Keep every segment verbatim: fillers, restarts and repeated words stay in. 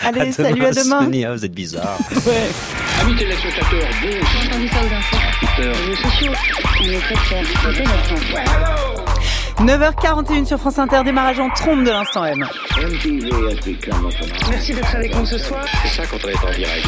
Allez, à salut, demain, à demain. Sonia, vous êtes bizarre. Ouais. Amis téléspectateurs, bon. J'ai entendu ça aux infos. Les réseaux sociaux, on est très fiers. C'est intéressant. neuf heures quarante et une sur France Inter, démarrage en trompe de l'instant M. Merci d'être avec nous ce soir. C'est ça quand on est en direct.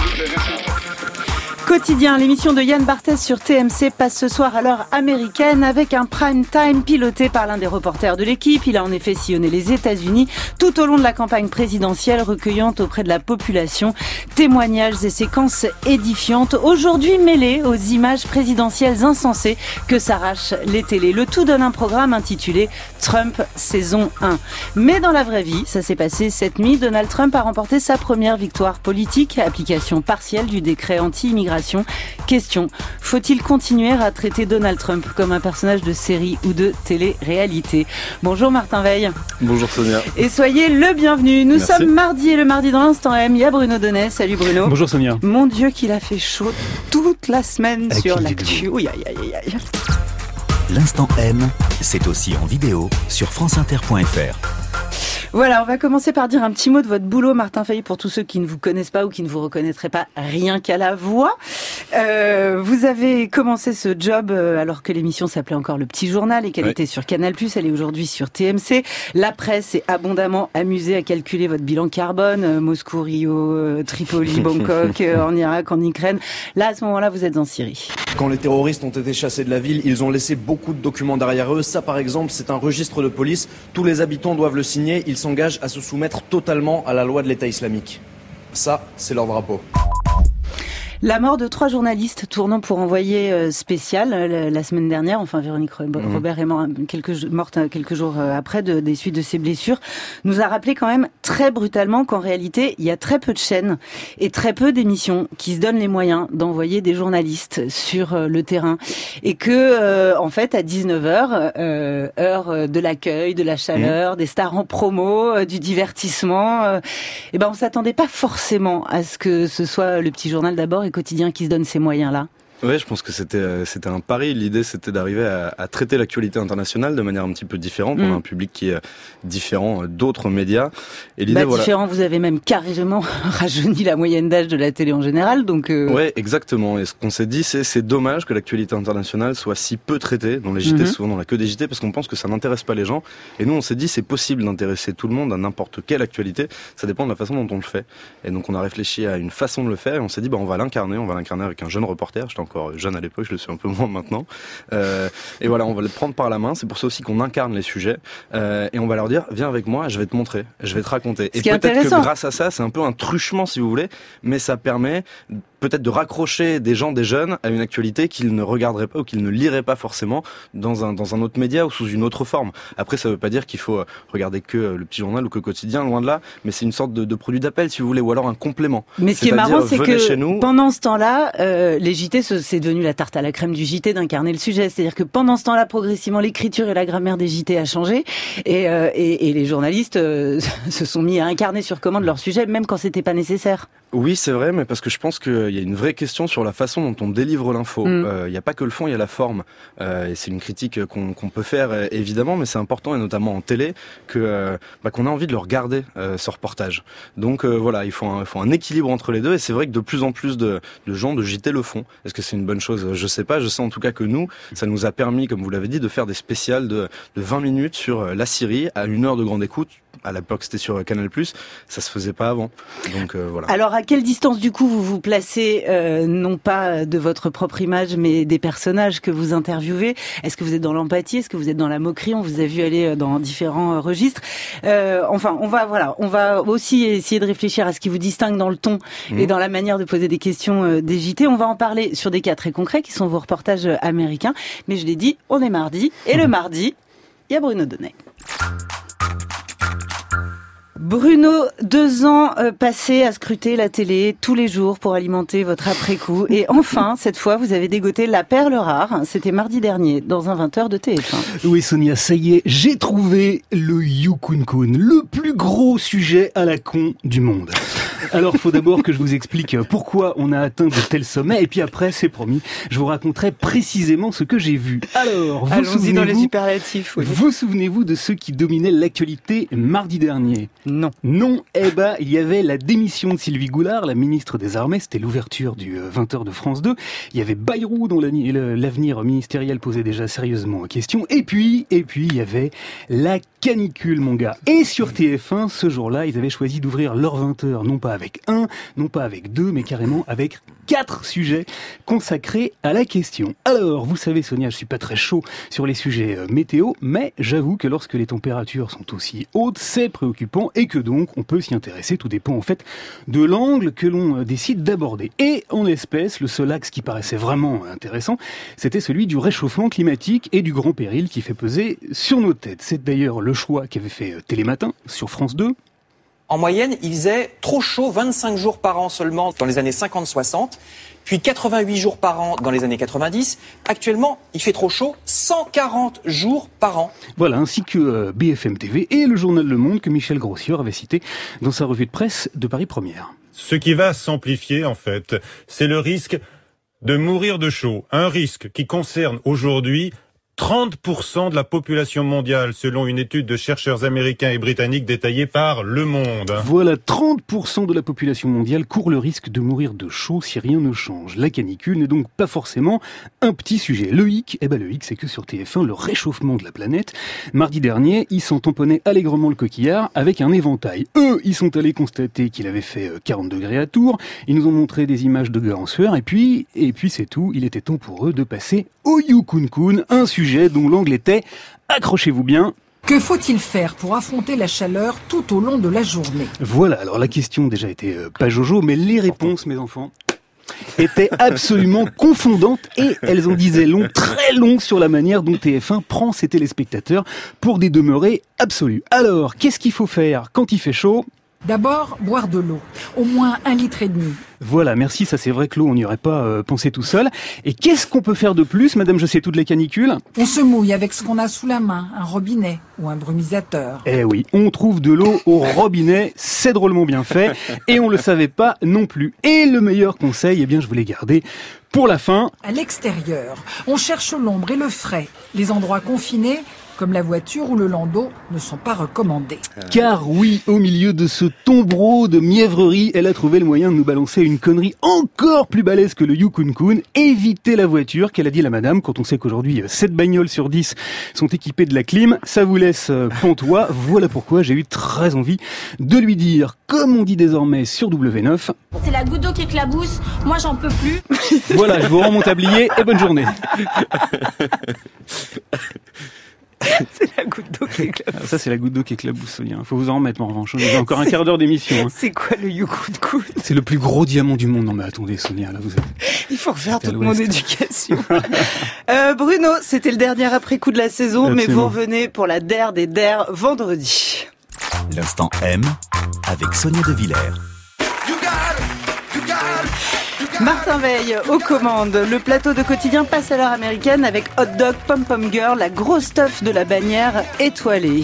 Quotidien, l'émission de Yann Barthès sur T M C passe ce soir à l'heure américaine avec un prime time piloté par l'un des reporters de l'équipe. Il a en effet sillonné les États-Unis tout au long de la campagne présidentielle, recueillant auprès de la population témoignages et séquences édifiantes, aujourd'hui mêlées aux images présidentielles insensées que s'arrachent les télés. Le tout donne un programme intitulé Trump saison un. Mais dans la vraie vie, ça s'est passé cette nuit, Donald Trump a remporté sa première victoire politique, application partielle du décret anti-immigration. Question, faut-il continuer à traiter Donald Trump comme un personnage de série ou de télé-réalité? Bonjour Martin Veil. Bonjour Sonia. Et soyez le bienvenu. Nous Merci. sommes mardi et le mardi dans l'instant M, il y a Bruno Donnet. Salut Bruno. Bonjour Sonia. Mon Dieu qu'il a fait chaud toute la semaine Avec sur qui l'actu. Aïe, aïe, aïe, aïe. L'instant M, c'est aussi en vidéo sur franceinter point f r. Voilà, on va commencer par dire un petit mot de votre boulot, Martin Fay, pour tous ceux qui ne vous connaissent pas ou qui ne vous reconnaîtraient pas rien qu'à la voix. Euh, vous avez commencé ce job euh, alors que l'émission s'appelait encore Le Petit Journal et qu'elle oui. était sur Canal plus, elle est aujourd'hui sur T M C. La presse s'est abondamment amusée à calculer votre bilan carbone, euh, Moscou, Rio, euh, Tripoli, Bangkok, euh, en Irak, en Ukraine. Là, à ce moment-là, vous êtes en Syrie. Quand les terroristes ont été chassés de la ville, ils ont laissé beaucoup de documents derrière eux. Ça, par exemple, c'est un registre de police. Tous les habitants doivent le signer. Ils s'engagent à se soumettre totalement à la loi de l'État islamique. Ça, c'est leur drapeau. La mort de trois journalistes tournant pour envoyé euh, spécial euh, la semaine dernière, enfin Véronique Robert est mort quelques, morte quelques jours après de, des suites de ses blessures, nous a rappelé quand même très brutalement qu'en réalité il y a très peu de chaînes et très peu d'émissions qui se donnent les moyens d'envoyer des journalistes sur euh, le terrain et que euh, en fait à dix-neuf heures, euh, heure de l'accueil, de la chaleur, mmh. des stars en promo, euh, du divertissement, euh, et ben on s'attendait pas forcément à ce que ce soit Le Petit Journal d'abord et Quotidien qui se donne ces moyens-là. Ouais, je pense que c'était euh, c'était un pari. L'idée, c'était d'arriver à, à traiter l'actualité internationale de manière un petit peu différente. Mmh. On a un public qui est différent d'autres médias. Et l'idée, bah, voilà. Différent. Vous avez même carrément rajeuni la moyenne d'âge de la télé en général, donc. Euh... Ouais, exactement. Et ce qu'on s'est dit, c'est c'est dommage que l'actualité internationale soit si peu traitée dans les J T. Mmh. Souvent, on n'a que des J T parce qu'on pense que ça n'intéresse pas les gens. Et nous, on s'est dit, c'est possible d'intéresser tout le monde à n'importe quelle actualité. Ça dépend de la façon dont on le fait. Et donc, on a réfléchi à une façon de le faire. Et on s'est dit, bah, on va l'incarner. On va l'incarner avec un jeune reporter. J'étais encore jeune à l'époque. Je le suis un peu moins maintenant. Euh, et voilà, on va le prendre par la main. C'est pour ça aussi qu'on incarne les sujets. Euh, et on va leur dire, viens avec moi, je vais te montrer, je vais te raconter. Ce et peut-être que grâce à ça, c'est un peu un truchement si vous voulez, mais ça permet peut-être de raccrocher des gens, des jeunes, à une actualité qu'ils ne regarderaient pas ou qu'ils ne liraient pas forcément dans un dans un autre média ou sous une autre forme. Après, ça veut pas dire qu'il faut regarder que Le Petit Journal ou que Quotidien, loin de là, mais c'est une sorte de, de produit d'appel, si vous voulez, ou alors un complément. Mais ce qui est marrant, c'est que pendant ce temps-là, euh, les J T, c'est devenu la tarte à la crème du J T d'incarner le sujet. C'est-à-dire que pendant ce temps-là, progressivement, l'écriture et la grammaire des J T a changé, et, euh, et, et les journalistes euh, se sont mis à incarner sur commande leur sujet, même quand c'était pas nécessaire. Oui, c'est vrai, mais parce que je pense qu'il y a une vraie question sur la façon dont on délivre l'info. Il mm. euh, n'y a pas que le fond, il y a la forme. Euh, et c'est une critique qu'on qu'on peut faire, euh, évidemment, mais c'est important, et notamment en télé, que euh, bah, qu'on a envie de le regarder, euh, ce reportage. Donc euh, voilà, il faut, un, il faut un équilibre entre les deux, et c'est vrai que de plus en plus de, de gens de J T le font. Est-ce que c'est une bonne chose? Je sais pas, je sais en tout cas que nous, ça nous a permis, comme vous l'avez dit, de faire des spéciales de, de vingt minutes sur la Syrie, à une heure de grande écoute. À l'époque, c'était sur Canal plus, ça se faisait pas avant. Donc euh, voilà. Alors, à quelle distance, du coup, vous vous placez, euh, non pas de votre propre image, mais des personnages que vous interviewez? Est-ce que vous êtes dans l'empathie? Est-ce que vous êtes dans la moquerie? On vous a vu aller dans différents registres. Euh, enfin, on va, voilà, on va aussi essayer de réfléchir à ce qui vous distingue dans le ton mmh. et dans la manière de poser des questions des J T. On va en parler sur des cas très concrets qui sont vos reportages américains. Mais je l'ai dit, on est mardi. Et le mardi, il y a Bruno Donnet. Bruno, deux ans euh, passés à scruter la télé tous les jours pour alimenter votre après-coup. Et enfin, cette fois, vous avez dégoté la perle rare. C'était mardi dernier, dans un vingt heures de T F un. Oui, Sonia, ça y est, j'ai trouvé le Yukunkun, le plus gros sujet à la con du monde. Alors, faut d'abord que je vous explique pourquoi on a atteint de tels sommets, et puis après, c'est promis, je vous raconterai précisément ce que j'ai vu. Alors, vous Allons-y dans les souvenez-vous, superlatifs. Oui. vous souvenez-vous de ceux qui dominaient l'actualité mardi dernier? Non. Non, eh ben, il y avait la démission de Sylvie Goulard, la ministre des Armées, c'était l'ouverture du vingt heures de France deux. Il y avait Bayrou, dont l'avenir ministériel posait déjà sérieusement en question. Et puis, et puis, il y avait la canicule, mon gars. Et sur T F un, ce jour-là, ils avaient choisi d'ouvrir leur vingt heures, non pas avec un, non pas avec deux, mais carrément avec quatre sujets consacrés à la question. Alors, vous savez, Sonia, je suis pas très chaud sur les sujets euh, météo, mais j'avoue que lorsque les températures sont aussi hautes, c'est préoccupant et que donc on peut s'y intéresser. Tout dépend en fait de l'angle que l'on euh, décide d'aborder. Et en l'espèce, le seul axe qui paraissait vraiment intéressant, c'était celui du réchauffement climatique et du grand péril qui fait peser sur nos têtes. C'est d'ailleurs le choix qu'avait fait euh, Télématin sur France deux. En moyenne, il faisait trop chaud vingt-cinq jours par an seulement dans les années cinquante soixante, puis quatre-vingt-huit jours par an dans les années quatre-vingt-dix. Actuellement, il fait trop chaud cent quarante jours par an. Voilà, ainsi que euh, B F M T V et le journal Le Monde que Michel Grossier avait cité dans sa revue de presse de Paris Première. Ce qui va s'amplifier, en fait, c'est le risque de mourir de chaud. Un risque qui concerne aujourd'hui trente pour cent de la population mondiale, selon une étude de chercheurs américains et britanniques détaillée par Le Monde. Voilà, trente pour cent de la population mondiale court le risque de mourir de chaud si rien ne change. La canicule n'est donc pas forcément un petit sujet. Le hic, eh ben le hic, c'est que sur T F un, le réchauffement de la planète, mardi dernier, ils s'en tamponnaient allègrement le coquillard avec un éventail. Eux, ils sont allés constater qu'il avait fait quarante degrés à Tours, ils nous ont montré des images de gars en sueur, et puis, et puis c'est tout, il était temps pour eux de passer au Yukunkun, un sujet dont l'angle était, accrochez-vous bien, que faut-il faire pour affronter la chaleur tout au long de la journée? Voilà, alors la question déjà était euh, pas jojo, mais les réponses, mes enfants, étaient absolument confondantes et elles en disaient long, très long sur la manière dont T F un prend ses téléspectateurs pour des demeurés absolus. Alors, qu'est-ce qu'il faut faire quand il fait chaud ? D'abord, boire de l'eau, au moins un litre et demi. Voilà, merci, ça c'est vrai que l'eau, on n'y aurait pas euh, pensé tout seul. Et qu'est-ce qu'on peut faire de plus, madame, je sais tout de la canicule ? On se mouille avec ce qu'on a sous la main, un robinet ou un brumisateur. Eh oui, on trouve de l'eau au robinet, c'est drôlement bien fait, et on le savait pas non plus. Et le meilleur conseil, eh bien je vous l'ai gardé pour la fin. À l'extérieur, on cherche l'ombre et le frais. Les endroits confinés, comme la voiture ou le landau, ne sont pas recommandés. Car oui, au milieu de ce tombereau de mièvrerie, elle a trouvé le moyen de nous balancer une connerie encore plus balèze que le Yukunkun. Éviter la voiture, qu'elle a dit la madame, quand on sait qu'aujourd'hui sept bagnoles sur dix sont équipées de la clim, ça vous laisse pantois. Voilà pourquoi j'ai eu très envie de lui dire, comme on dit désormais sur W neuf... C'est la goutte d'eau qui éclabousse, moi j'en peux plus. Voilà, je vous rends mon tablier et bonne journée. C'est la goutte d'eau qui éclabousse. Ça, c'est la goutte d'eau qui éclabousse, Sonia. Faut vous en remettre, en revanche. J'ai encore un quart d'heure d'émission. Hein. C'est quoi le Yukunkun ? C'est le plus gros diamant du monde. Non, mais attendez, Sonia, là, vous êtes... Il faut refaire toute mon éducation. euh, Bruno, c'était le dernier après-coup de la saison, Absolument. Mais vous revenez pour la D E R des D E R vendredi. L'instant M, avec Sonia De Villers. Martin Veil aux commandes. Le plateau de quotidien passe à l'heure américaine avec Hot Dog Pom Pom Girl, la grosse teuf de la bannière étoilée.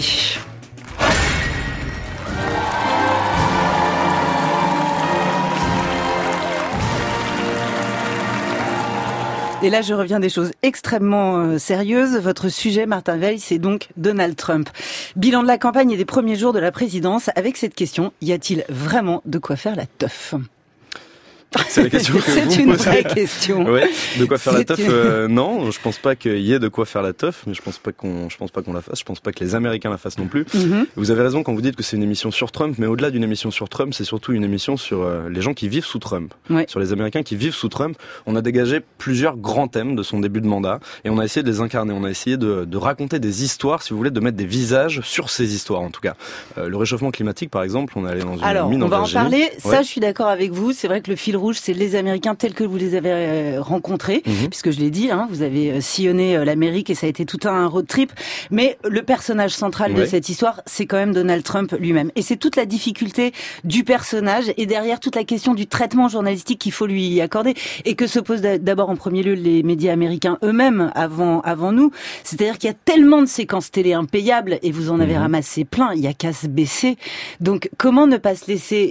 Et là, je reviens des choses extrêmement euh, sérieuses. Votre sujet, Martin Veil, c'est donc Donald Trump. Bilan de la campagne et des premiers jours de la présidence avec cette question, y a-t-il vraiment de quoi faire la teuf ? C'est la question que C'est vous une posez. vraie question. Ouais, de quoi faire C'est la teuf une... euh, Non, je pense pas qu'il y ait de quoi faire la teuf, mais je pense pas qu'on, je pense pas qu'on la fasse. Je pense pas que les Américains la fassent non plus. Mm-hmm. Vous avez raison quand vous dites que c'est une émission sur Trump, mais au-delà d'une émission sur Trump, c'est surtout une émission sur euh, les gens qui vivent sous Trump, ouais. Sur les Américains qui vivent sous Trump. On a dégagé plusieurs grands thèmes de son début de mandat et on a essayé de les incarner. On a essayé de, de raconter des histoires, si vous voulez, de mettre des visages sur ces histoires. En tout cas, euh, le réchauffement climatique, par exemple, on est allé dans une Alors, mine en Alors, on va Virginie. en parler. Ouais. Ça, je suis d'accord avec vous. C'est vrai que le fil rouge, c'est les Américains tels que vous les avez rencontrés, mmh. puisque je l'ai dit, hein, vous avez sillonné l'Amérique et ça a été tout un road trip. Mais le personnage central ouais. de cette histoire, c'est quand même Donald Trump lui-même. Et c'est toute la difficulté du personnage et derrière toute la question du traitement journalistique qu'il faut lui accorder et que se posent d'abord en premier lieu les médias américains eux-mêmes avant avant nous. C'est-à-dire qu'il y a tellement de séquences télé impayables et vous en avez mmh. ramassé plein. Il y a qu'à se baisser. Donc comment ne pas se laisser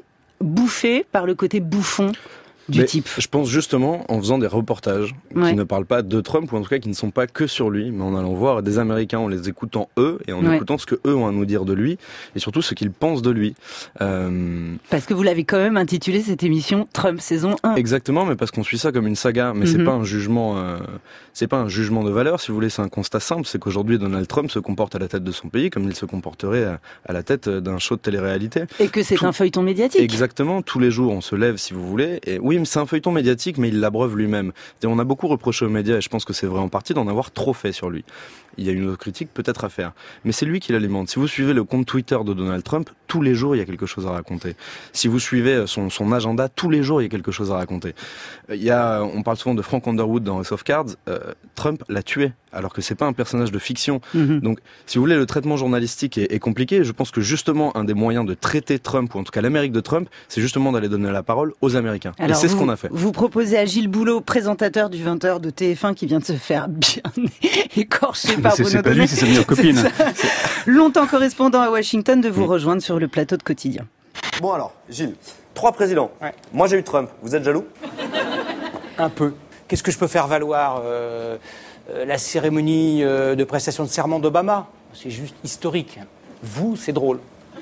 bouffé par le côté bouffon du mais type. Je pense justement en faisant des reportages ouais. qui ne parlent pas de Trump, ou en tout cas qui ne sont pas que sur lui, mais en allant voir des Américains, en les écoutant eux, et en ouais. écoutant ce que eux ont à nous dire de lui, et surtout ce qu'ils pensent de lui. Euh... Parce que vous l'avez quand même intitulé cette émission Trump saison un. Exactement, mais parce qu'on suit ça comme une saga, mais mm-hmm. c'est pas un jugement, euh... c'est pas un jugement de valeur, si vous voulez, c'est un constat simple, c'est qu'aujourd'hui Donald Trump se comporte à la tête de son pays comme il se comporterait à, à la tête d'un show de télé-réalité. Et que c'est Tout... un feuilleton médiatique. Exactement, tous les jours on se lève, si vous voulez, et oui, mais c'est un feuilleton médiatique, mais il l'abreuve lui-même. Et on a beaucoup reproché aux médias, et je pense que c'est vrai en partie, d'en avoir trop fait sur lui. Il y a une autre critique peut-être à faire. Mais c'est lui qui l'alimente. Si vous suivez le compte Twitter de Donald Trump, tous les jours, il y a quelque chose à raconter. Si vous suivez son, son agenda, tous les jours, il y a quelque chose à raconter. Il y a, on parle souvent de Frank Underwood dans House of Cards. Euh, Trump l'a tué, alors que c'est pas un personnage de fiction. Mm-hmm. Donc, si vous voulez, le traitement journalistique est, est compliqué. Je pense que justement, un des moyens de traiter Trump, ou en tout cas l'Amérique de Trump, c'est justement d'aller donner la parole aux Américains. Alors et c'est vous, ce qu'on a fait. Vous proposez à Gilles Boulot, présentateur du vingt heures de T F un, qui vient de se faire bien écorcher par c'est, Bruno c'est pas lui, c'est sa meilleure copine. Longtemps correspondant à Washington, de vous mmh. rejoindre sur le plateau de Quotidien. Bon alors, Gilles, trois présidents. Ouais. Moi j'ai eu Trump, vous êtes jaloux ? Un peu. Qu'est-ce que je peux faire valoir euh, euh, la cérémonie euh, de prestation de serment d'Obama ? C'est juste historique. Vous, c'est drôle.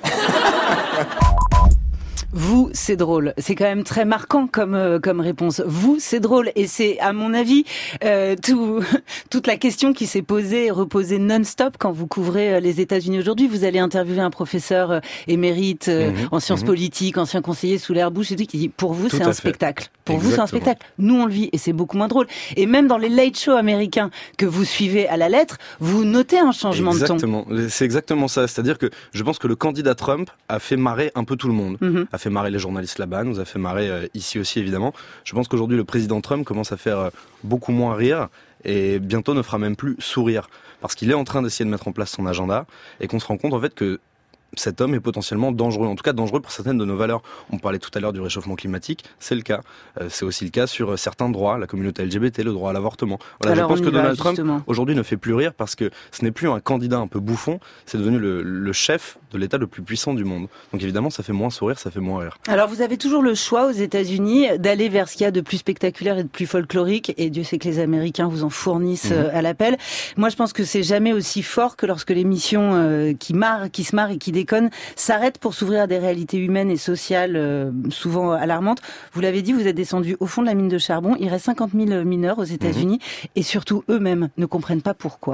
Vous, c'est drôle. C'est quand même très marquant comme euh, comme réponse. Vous, c'est drôle. Et c'est, à mon avis, euh, tout, toute la question qui s'est posée et reposée non-stop quand vous couvrez euh, les États-Unis aujourd'hui. Vous allez interviewer un professeur euh, émérite euh, mmh, en sciences mmh. politiques, ancien conseiller sous l'ère Bush et tout, qui dit pour vous, tout c'est un fait. spectacle. Pour Exactement. vous, c'est un spectacle. Nous, on le vit et c'est beaucoup moins drôle. Et même dans les late shows américains que vous suivez à la lettre, vous notez un changement exactement. de ton. C'est exactement ça. C'est-à-dire que je pense que le candidat Trump a fait marrer un peu tout le monde. Mmh. A fait marrer les journalistes là-bas, nous a fait marrer euh, ici aussi évidemment. Je pense qu'aujourd'hui le président Trump commence à faire euh, beaucoup moins rire et bientôt ne fera même plus sourire parce qu'il est en train d'essayer de mettre en place son agenda et qu'on se rend compte en fait que cet homme est potentiellement dangereux, en tout cas dangereux pour certaines de nos valeurs. On parlait tout à l'heure du réchauffement climatique, c'est le cas. Euh, c'est aussi le cas sur certains droits, la communauté L G B T, le droit à l'avortement. Voilà, Alors je pense que Donald Trump aujourd'hui ne fait plus rire parce que ce n'est plus un candidat un peu bouffon, c'est devenu le, le chef de l'État le plus puissant du monde. Donc évidemment, ça fait moins sourire, ça fait moins rire. Alors vous avez toujours le choix aux États-Unis d'aller vers ce qu'il y a de plus spectaculaire et de plus folklorique, et Dieu sait que les Américains vous en fournissent mmh. à l'appel. Moi, je pense que c'est jamais aussi fort que lorsque l'émission euh, qui marre, qui se marre et qui déconne s'arrête pour s'ouvrir à des réalités humaines et sociales euh, souvent alarmantes. Vous l'avez dit, vous êtes descendu au fond de la mine de charbon. Il reste cinquante mille mineurs aux États-Unis mmh. et surtout eux-mêmes ne comprennent pas pourquoi.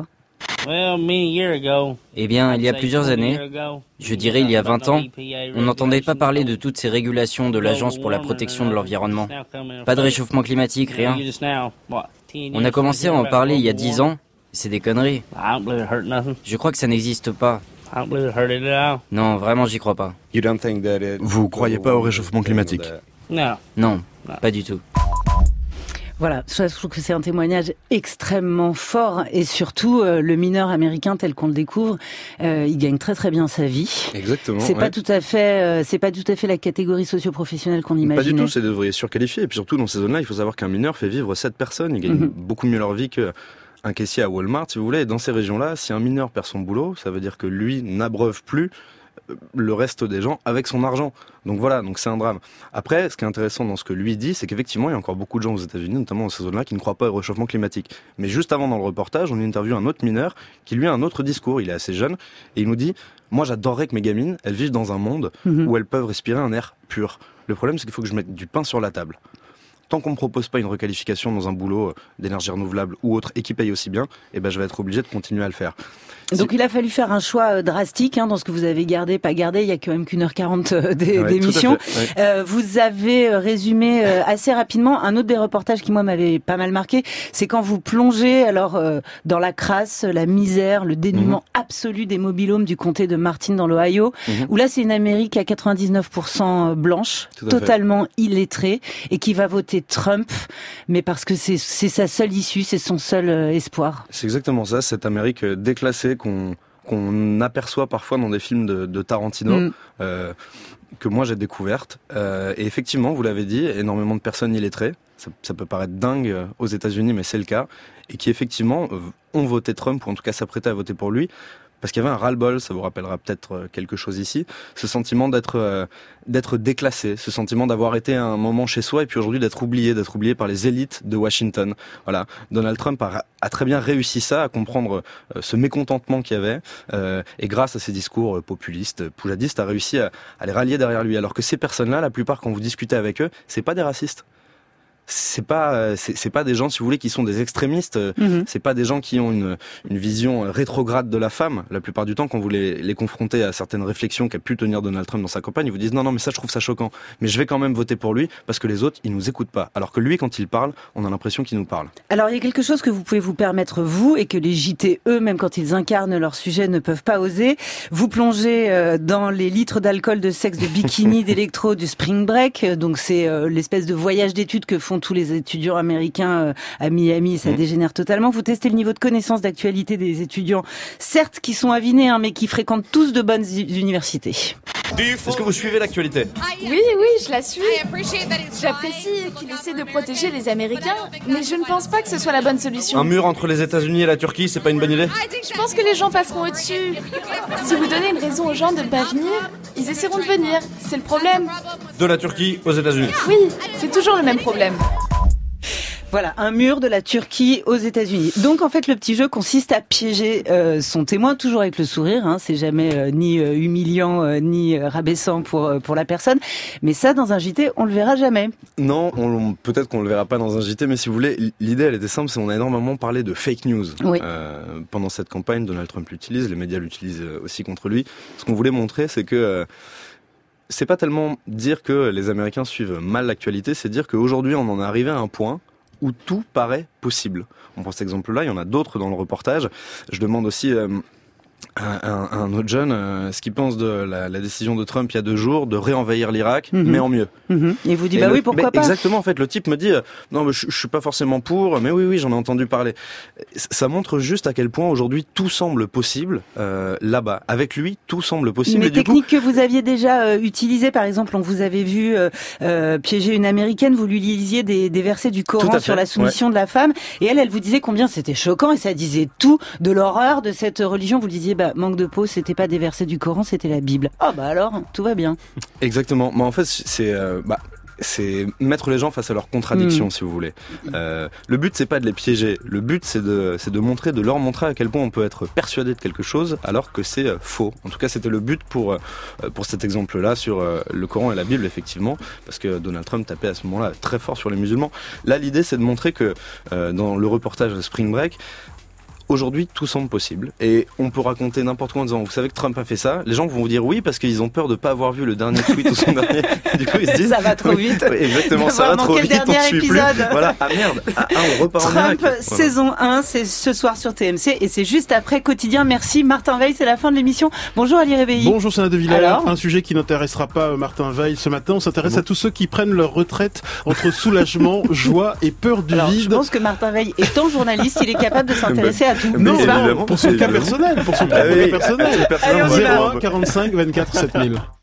Eh bien, il y a plusieurs années, je dirais il y a vingt ans, on n'entendait pas parler de toutes ces régulations de l'Agence pour la protection de l'environnement. Pas de réchauffement climatique, rien. On a commencé à en parler il y a dix ans, c'est des conneries. Je crois que ça n'existe pas. Non, vraiment, j'y crois pas. Vous croyez pas au réchauffement climatique ? Non, pas du tout. Voilà, je trouve que c'est un témoignage extrêmement fort et surtout euh, le mineur américain tel qu'on le découvre, euh, il gagne très très bien sa vie. Exactement. C'est ouais. pas tout à fait, euh, c'est pas tout à fait la catégorie socio-professionnelle qu'on imaginait. Pas du tout, c'est des ouvriers surqualifiés. Et puis surtout dans ces zones-là, il faut savoir qu'un mineur fait vivre sept personnes. Ils gagnent mm-hmm. beaucoup mieux leur vie que un caissier à Walmart, si vous voulez. Et dans ces régions-là, si un mineur perd son boulot, ça veut dire que lui n'abreuve plus le reste des gens avec son argent. Donc voilà, donc c'est un drame. Après, ce qui est intéressant dans ce que lui dit, c'est qu'effectivement, il y a encore beaucoup de gens aux États-Unis, notamment dans ces zones-là, qui ne croient pas au réchauffement climatique. Mais juste avant dans le reportage, on interviewe un autre mineur qui lui a un autre discours. Il est assez jeune et il nous dit « Moi, j'adorerais que mes gamines, elles vivent dans un monde mmh. où elles peuvent respirer un air pur. Le problème, c'est qu'il faut que je mette du pain sur la table. » Tant qu'on me propose pas une requalification dans un boulot d'énergie renouvelable ou autre et qui paye aussi bien, eh ben je vais être obligé de continuer à le faire. Donc il a fallu faire un choix drastique hein, dans ce que vous avez gardé, pas gardé. Il y a quand même qu'une heure quarante d'é- ouais, d'émission. Ouais. Euh, vous avez résumé euh, assez rapidement un autre des reportages qui moi m'avait pas mal marqué. C'est quand vous plongez alors euh, dans la crasse, la misère, le dénuement mmh. absolu des mobil-homes du comté de Martin dans l'Ohio, mmh. où là c'est une Amérique à quatre-vingt-dix-neuf pour cent blanche, totalement fait. illettrée et qui va voter Trump, mais parce que c'est, c'est sa seule issue, c'est son seul euh, espoir. C'est exactement ça, cette Amérique déclassée qu'on, qu'on aperçoit parfois dans des films de, de Tarantino, mm. euh, que moi j'ai découverte. Euh, et effectivement, vous l'avez dit, énormément de personnes illettrées. Ça, ça peut paraître dingue aux États-Unis, mais c'est le cas. Et qui effectivement ont voté Trump, ou en tout cas s'apprêtaient à voter pour lui, parce qu'il y avait un ras-le-bol, ça vous rappellera peut-être quelque chose ici, ce sentiment d'être euh, d'être déclassé, ce sentiment d'avoir été un moment chez soi et puis aujourd'hui d'être oublié, d'être oublié par les élites de Washington. Voilà, Donald Trump a, a très bien réussi ça, à comprendre euh, ce mécontentement qu'il y avait, euh, et grâce à ses discours populistes, poujadistes, a réussi à, à les rallier derrière lui. Alors que ces personnes-là, la plupart, quand vous discutez avec eux, c'est pas des racistes. C'est pas, c'est, c'est pas des gens, si vous voulez, qui sont des extrémistes. Mm-hmm. C'est pas des gens qui ont une, une vision rétrograde de la femme. La plupart du temps, quand vous les, les confrontez à certaines réflexions qu'a pu tenir Donald Trump dans sa campagne, ils vous disent non, non, mais ça, je trouve ça choquant. Mais je vais quand même voter pour lui parce que les autres, ils nous écoutent pas. Alors que lui, quand il parle, on a l'impression qu'il nous parle. Alors, il y a quelque chose que vous pouvez vous permettre, vous, et que les J T, eux, même quand ils incarnent leur sujet, ne peuvent pas oser. Vous plongez dans les litres d'alcool, de sexe, de bikini, d'électro, du spring break. Donc, c'est l'espèce de voyage d'études que font tous les étudiants américains à Miami, ça mmh. dégénère totalement. Vous testez le niveau de connaissance d'actualité des étudiants, certes qui sont avinés, hein, mais qui fréquentent tous de bonnes universités. Est-ce que vous suivez l'actualité ? Oui, oui, je la suis. J'apprécie qu'il essaie de protéger les Américains, mais je ne pense pas que ce soit la bonne solution. Un mur entre les États-Unis et la Turquie, c'est pas une bonne idée ? Je pense que les gens passeront au-dessus. Si vous donnez une raison aux gens de ne pas venir, ils essaieront de venir. C'est le problème. De la Turquie aux États-Unis. Oui, c'est toujours le même problème. Voilà, un mur de la Turquie aux États-Unis. Donc en fait, le petit jeu consiste à piéger euh, son témoin, toujours avec le sourire. Hein, c'est jamais euh, ni euh, humiliant euh, ni euh, rabaissant pour euh, pour la personne. Mais ça, dans un J T, on le verra jamais. Non, on, peut-être qu'on le verra pas dans un J T, mais si vous voulez, l'idée elle était simple. C'est on a énormément parlé de fake news oui. euh, pendant cette campagne. Donald Trump l'utilise, les médias l'utilisent aussi contre lui. Ce qu'on voulait montrer, c'est que euh, c'est pas tellement dire que les Américains suivent mal l'actualité, c'est dire qu'aujourd'hui on en est arrivé à un point où tout paraît possible. On prend cet exemple-là, il y en a d'autres dans le reportage. Je demande aussi euh, à, un, à un autre jeune euh, ce qu'il pense de la, la décision de Trump il y a deux jours de réenvahir l'Irak, mmh. mais en mieux. Mmh. Et vous dites, bah le, oui, pourquoi pas ? Exactement, en fait, le type me dit, euh, non, mais je, je suis pas forcément pour, mais oui, oui, j'en ai entendu parler. Ça montre juste à quel point aujourd'hui tout semble possible euh, là-bas. Avec lui, tout semble possible. Mais et techniques du coup... que vous aviez déjà euh, utilisées, par exemple, on vous avait vu euh, euh, piéger une Américaine, vous lui lisiez des, des versets du Coran sur la soumission ouais. de la femme, et elle, elle vous disait combien c'était choquant, et ça disait tout de l'horreur de cette religion. Vous lui disiez, bah, manque de peau, c'était pas des versets du Coran, c'était la Bible. Ah oh, bah alors, tout va bien. Exactement. Mais en fait, c'est... Euh, bah... c'est mettre les gens face à leurs contradictions, mmh. si vous voulez. Euh, le but, c'est pas de les piéger. Le but, c'est de, c'est de montrer, de leur montrer à quel point on peut être persuadé de quelque chose alors que c'est euh, faux. En tout cas, c'était le but pour euh, pour cet exemple-là sur euh, le Coran et la Bible, effectivement, parce que Donald Trump tapait à ce moment-là très fort sur les musulmans. Là, l'idée, c'est de montrer que euh, dans le reportage de Spring Break, aujourd'hui, tout semble possible. Et on peut raconter n'importe quoi en disant, vous savez que Trump a fait ça. Les gens vont vous dire oui parce qu'ils ont peur de pas avoir vu le dernier tweet ou son dernier. Du coup, ils se disent. Ça va trop vite. Oui, exactement, ça va trop vite, on ne suit plus. Voilà. Ah merde. Ah, ah on repart Trump, en Irak. Voilà. Saison un, c'est ce soir sur T M C et c'est juste après Quotidien. Merci Martin Veil, c'est la fin de l'émission. Bonjour Ali Réveillé. Bonjour Sana de Villers. Un sujet qui n'intéressera pas Martin Veil ce matin. On s'intéresse bon. à tous ceux qui prennent leur retraite entre soulagement, joie et peur du Alors, vide. Je pense que Martin Veil, étant journaliste, il est capable de s'intéresser à tout. Non, non. Pour son cas personnel, pour son cas ah oui, personnel. zéro un quarante-cinq vingt-quatre sept mille.